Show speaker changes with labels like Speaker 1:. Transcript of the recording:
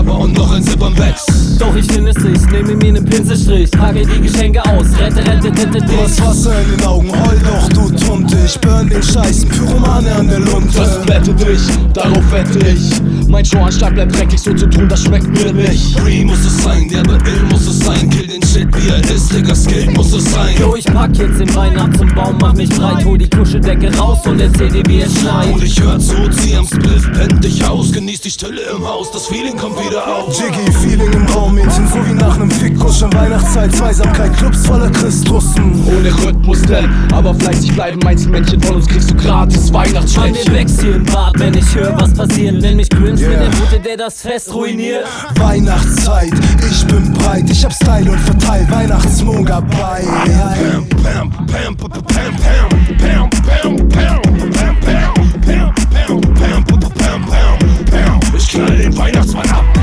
Speaker 1: aber und noch ein Sip am Becks.
Speaker 2: Doch ich finde es nicht, nehme mir nen Pinselstrich, packe die Geschenke aus, rette
Speaker 3: Du hast
Speaker 2: dich.
Speaker 3: Wasser in den Augen, heul doch du Tunte. Ich burn den Scheiß, Pyromane an der Lunte.
Speaker 1: Das bette dich, darauf wette ich. Mein Showanstalt bleibt dreckig, so zu tun, das schmeckt mir nicht. Free muss es sein, der aber ill muss es sein. Kill den Shit, wie er ist, Digga, Skill muss es sein.
Speaker 2: Jo, ich pack jetzt den Wein ab zum Baum, mach mich breit, hol die Kuscheldecke raus und erzähl dir, wie es schneit.
Speaker 1: Und ich hör zu, zieh am Spliff, penn dich aus. Genieß die Stille im Haus, das Feeling kommt wieder auf.
Speaker 3: Jiggy, Feeling im Raum, Mädchen, so wie nach nem Fickkuss. Schon Weihnachtszeit, Zweisamkeit, Clubs voller Christussen.
Speaker 1: Ohne Rhythmus denn, aber fleißig bleiben. Einzelmännchen von uns kriegst du gratis
Speaker 2: An
Speaker 1: Weihnachtsschläppchen.
Speaker 2: mir wächst hier im Bad, wenn ich höre, was passiert. Wenn mich cringe mit der Route, der das Fest ruiniert.
Speaker 3: Weihnachtszeit, ich bin breit, ich hab Style und verteil Weihnachtsmoga bei.
Speaker 1: Pam, pam, pam, pam, pam, pam, pam, pam, pam, pam, pam, pam, pam, pam, pam, pam, pam. Ich knall den Weihnachtsmann ab.